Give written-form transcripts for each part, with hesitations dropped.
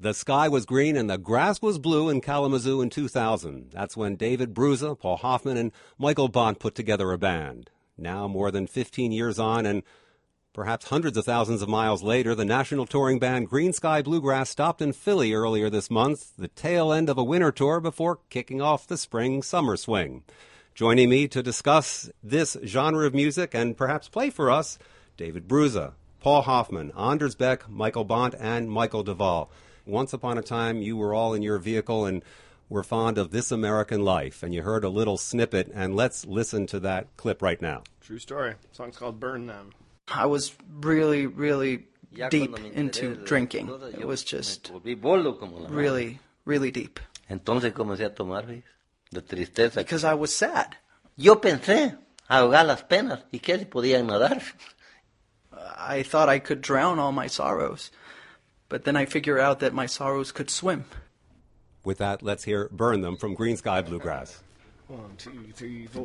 The Sky Was Green and the Grass Was Blue in Kalamazoo in 2000. That's when David Bruza, Paul Hoffman, and Michael Bont put together a band. Now, more than 15 years on, and perhaps hundreds of thousands of miles later, the national touring band Green Sky Bluegrass stopped in Philly earlier this month, the tail end of a winter tour before kicking off the spring-summer swing. Joining me to discuss this genre of music and perhaps play for us, David Bruza, Paul Hoffman, Anders Beck, Michael Bont, and Michael Duvall. Once upon a time, you were all in your vehicle and were fond of This American Life, and you heard a little snippet, and let's listen to that clip right now. True story. The song's called Burn Them. I was really, really deep into drinking. It was just really, really deep. Entonces comencé a tomar, de tristeza. Because I was sad. Yo pensé ahogar las penas y que si podían nadar. I thought I could drown all my sorrows. But then I figured out that my sorrows could swim. With that, let's hear Burn Them from Green Sky Bluegrass. 1, 2, 3, 4.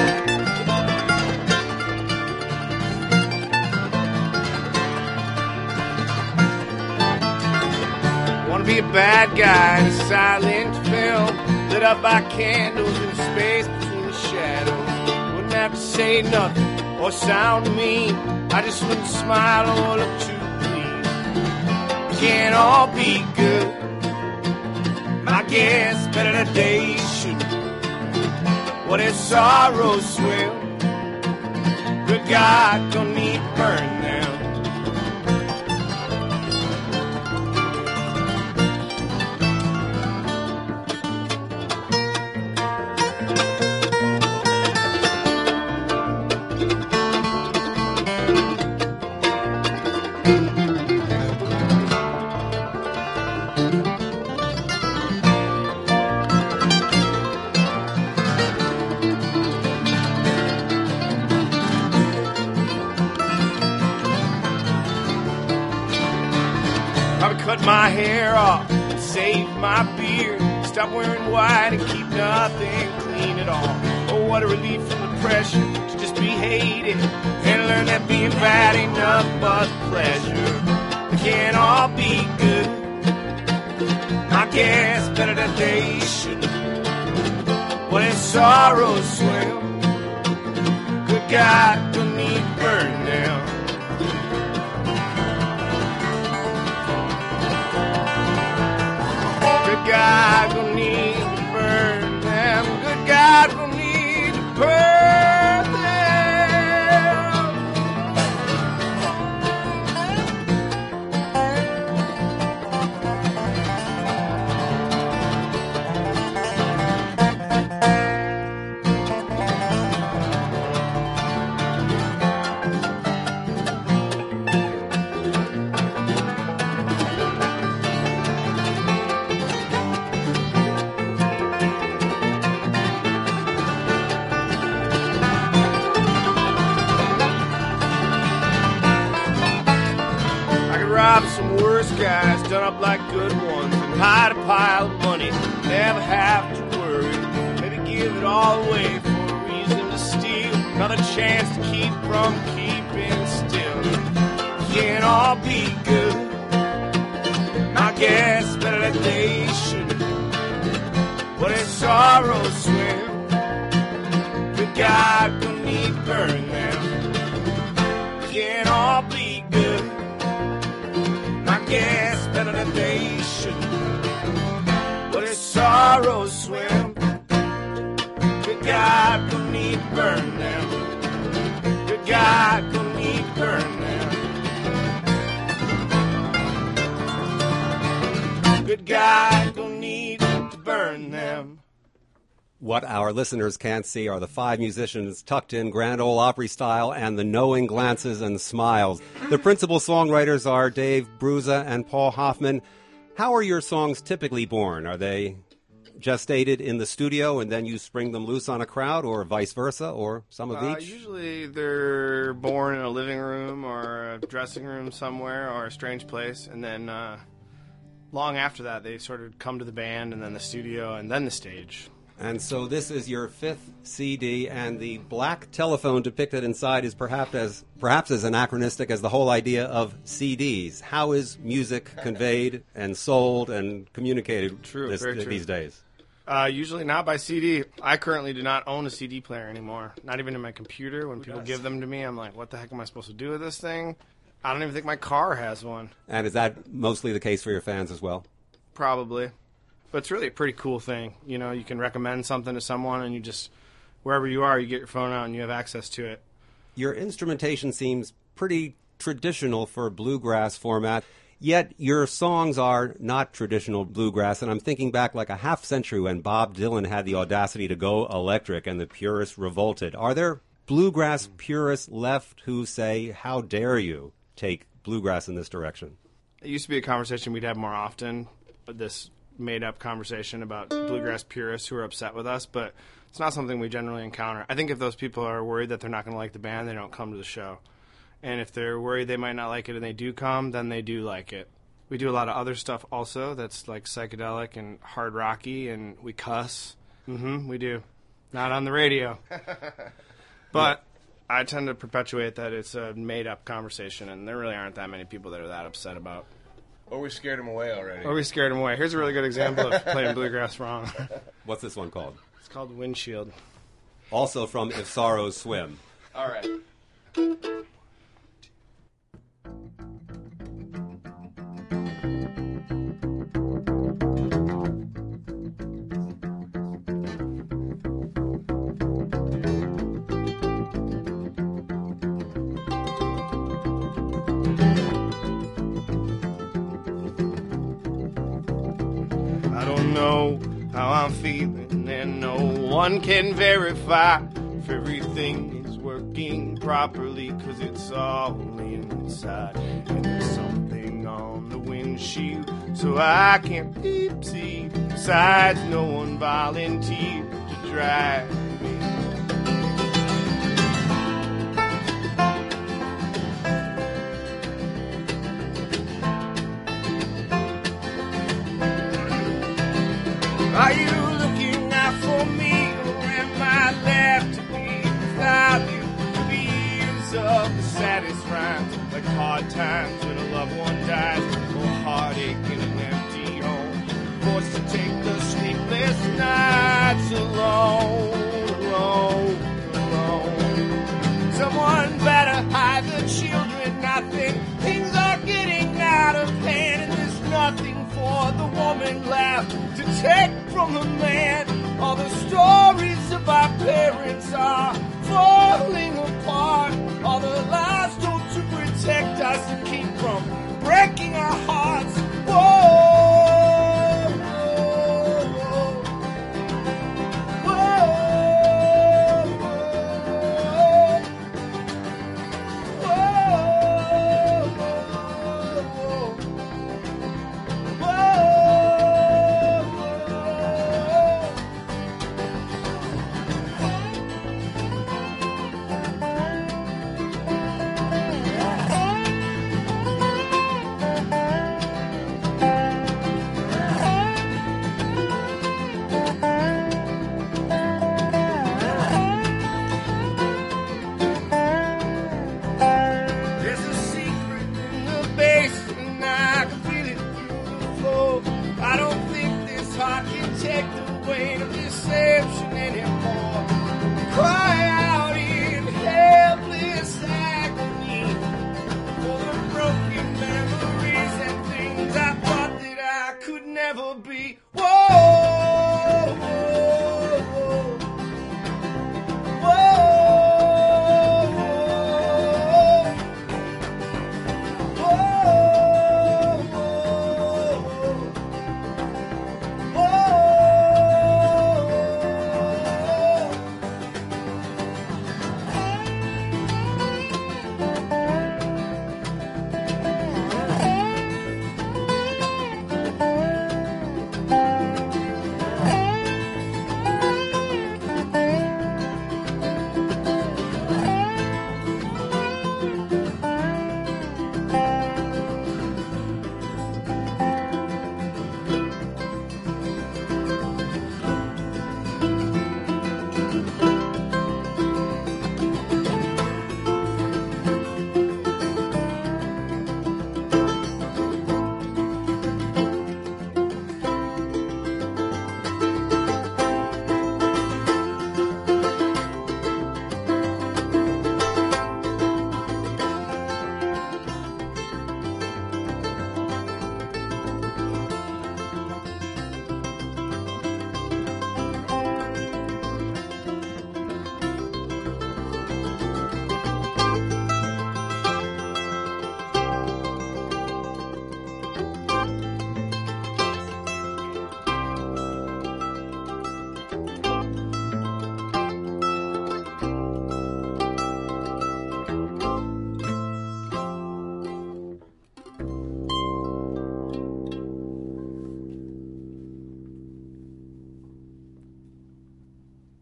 Wanna be a bad guy in a silent film, lit up by candles in space between the shadows. Wouldn't have to say nothing or sound mean. I just wouldn't smile or look too can't all be good. My guess better than they should. What if sorrows swim? Good God, don't need to burn them. Cut my hair off, save my beard, stop wearing white and keep nothing clean at all. Oh, what a relief from the pressure to just be hated and learn that being bad ain't nothing but pleasure. It can't all be good. I guess better than they should. When sorrows swim, good God, don't need to burn them. Good God, we'll need to burn them. Good God, we'll need to burn them. Rob some worse guys, done up like good ones, and hide a pile of money, never have to worry. Maybe give it all away for a reason to steal, another chance to keep from keeping still. Can't all be good. I guess better than they should. But if sorrows swim, good God, don't need to burn them. Can't all be good. I guess better than they should. But if sorrows swim, good God, don't need to burn them. Good God, don't need to burn them. Good God, don't need to burn them. What our listeners can't see are the five musicians tucked in Grand Ole Opry style and the knowing glances and smiles. The principal songwriters are Dave Bruza and Paul Hoffman. How are your songs typically born? Are they gestated in the studio and then you spring them loose on a crowd, or vice versa, or some of each? Usually they're born in a living room or a dressing room somewhere or a strange place, and then long after that they sort of come to the band and then the studio and then the stage. And so this is your 5th CD, and the black telephone depicted inside is perhaps as anachronistic as the whole idea of CDs. How is music conveyed and sold and communicated these days? Usually not by CD. I currently do not own a CD player anymore. Not even in my computer. When people give them to me, I'm like, what the heck am I supposed to do with this thing? I don't even think my car has one. And is that mostly the case for your fans as well? Probably. But it's really a pretty cool thing. You know, you can recommend something to someone and you just, wherever you are, you get your phone out and you have access to it. Your instrumentation seems pretty traditional for bluegrass format, yet your songs are not traditional bluegrass. And I'm thinking back like a half century when Bob Dylan had the audacity to go electric and the purists revolted. Are there bluegrass purists left who say, how dare you take bluegrass in this direction? It used to be a conversation we'd have more often, this made-up conversation about bluegrass purists who are upset with us, but it's not something we generally encounter. I think if those people are worried that they're not going to like the band, they don't come to the show. And if they're worried they might not like it and they do come, then they do like it. We do a lot of other stuff also that's like psychedelic and hard rocky, and we cuss. We do. Not on the radio. But I tend to perpetuate that it's a made-up conversation, and there really aren't that many people that are that upset about. Or we scared him away already. Or we scared him away. Here's a really good example of playing bluegrass wrong. What's this one called? It's called Windshield. Also from If Sorrows Swim. All right. Know how I'm feeling, and no one can verify if everything is working properly, 'cause it's all inside, and there's something on the windshield so I can't peep see. Besides, no one volunteered to drive me. Are you looking out for me, or am I left to be without you? The years of the saddest rhymes, like hard times when a loved one dies, or heartache in an empty home, forced to take the sleepless nights alone. Someone better hide the children. I think things are getting out of hand, and there's nothing for the woman left to take from the man. All the stories of our parents are falling apart. All the lies told to protect us and keep from breaking our hearts.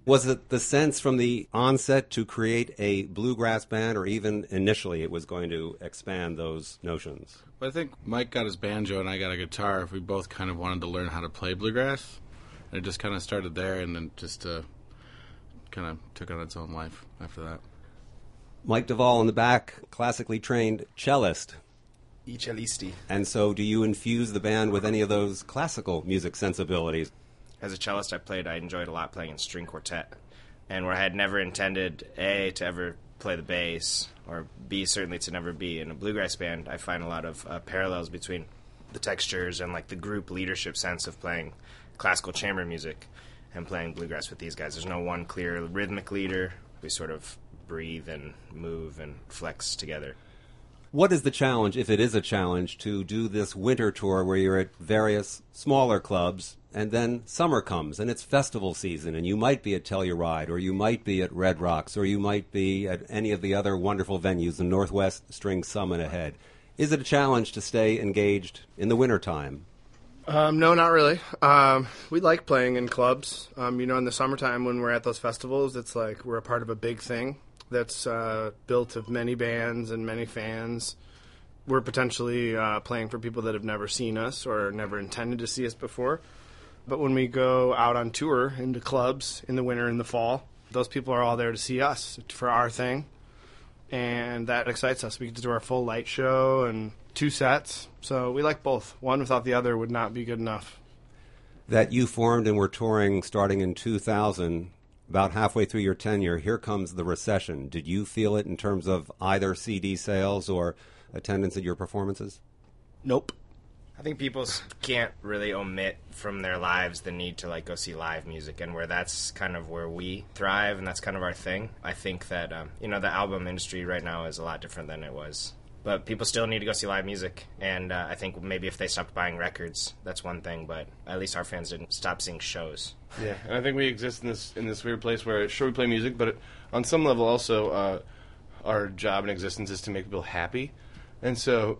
Was it the sense from the onset to create a bluegrass band, or even initially it was going to expand those notions? Well, I think Mike got his banjo and I got a guitar. We both kind of wanted to learn how to play bluegrass. And it just kind of started there, and then just kind of took on its own life after that. Mike Duvall in the back, classically trained cellist. I cellisti. And so do you infuse the band with any of those classical music sensibilities? As a cellist, I enjoyed a lot playing in string quartet. And where I had never intended, A, to ever play the bass, or B, certainly to never be in a bluegrass band, I find a lot of parallels between the textures and like the group leadership sense of playing classical chamber music and playing bluegrass with these guys. There's no one clear rhythmic leader. We sort of breathe and move and flex together. What is the challenge, if it is a challenge, to do this winter tour where you're at various smaller clubs, and then summer comes and it's festival season, and you might be at Telluride, or you might be at Red Rocks, or you might be at any of the other wonderful venues in Northwest String Summit ahead? Is it a challenge to stay engaged in the wintertime? No, not really. We like playing in clubs. In the summertime when we're at those festivals, it's like we're a part of a big thing that's built of many bands and many fans. We're potentially playing for people that have never seen us or never intended to see us before. But when we go out on tour into clubs in the winter and the fall, those people are all there to see us for our thing. And that excites us. We get to do our full light show and 2 sets. So we like both. One without the other would not be good enough. That you formed and were touring starting in 2000, about halfway through your tenure, here comes the recession. Did you feel it in terms of either CD sales or attendance at your performances? Nope. I think people can't really omit from their lives the need to like go see live music, and where that's kind of where we thrive and that's kind of our thing. I think that the album industry right now is a lot different than it was, but people still need to go see live music. And I think maybe if they stopped buying records, that's one thing, but at least our fans didn't stop seeing shows. Yeah, and I think we exist in this weird place where sure we play music, but on some level also our job and existence is to make people happy, and so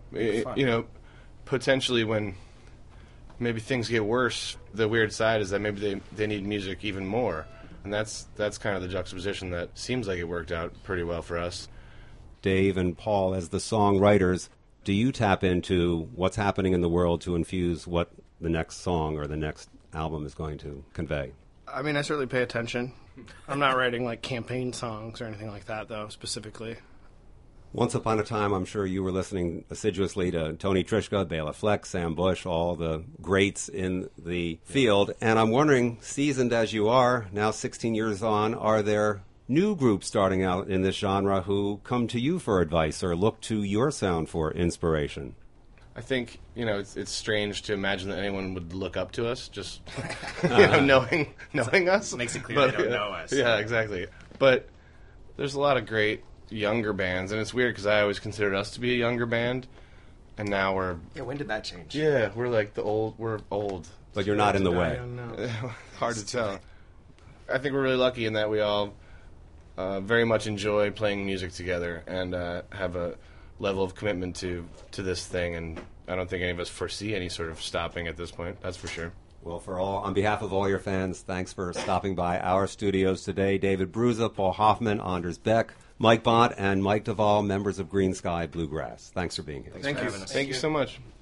potentially when maybe things get worse, the weird side is that maybe they need music even more. And that's kind of the juxtaposition that seems like it worked out pretty well for us. Dave and Paul, as the songwriters, do you tap into what's happening in the world to infuse what the next song or the next album is going to convey? I mean, I certainly pay attention. I'm not writing like campaign songs or anything like that, though, specifically. Once upon a time, I'm sure you were listening assiduously to Tony Trischka, Bela Fleck, Sam Bush, all the greats in the field. And I'm wondering, seasoned as you are, now 16 years on, are there new groups starting out in this genre who come to you for advice or look to your sound for inspiration? I think, it's strange to imagine that anyone would look up to us, just, knowing us. Makes it clear they don't know us. Yeah, exactly. But there's a lot of great younger bands, and it's weird because I always considered us to be a younger band, and now we're... Yeah, when did that change? Yeah, we're like we're old. But you're not in the way. I don't know. Hard to tell. I think we're really lucky in that we all very much enjoy playing music together and have a level of commitment to this thing, and I don't think any of us foresee any sort of stopping at this point, that's for sure. Well, on behalf of all your fans, thanks for stopping by our studios today. David Bruza, Paul Hoffman, Anders Beck, Mike Bont, and Mike Duvall, members of Green Sky Bluegrass. Thanks for being here. Thank you so much.